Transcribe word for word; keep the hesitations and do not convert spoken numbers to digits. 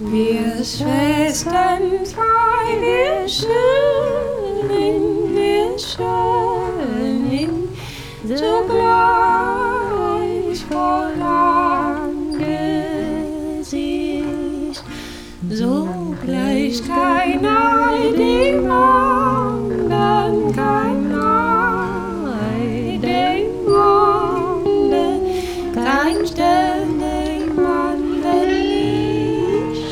Wir Schwestern zwei, wir schönen, wir schönen, sogleich voll Angesicht, sogleich kein Neid im Auge.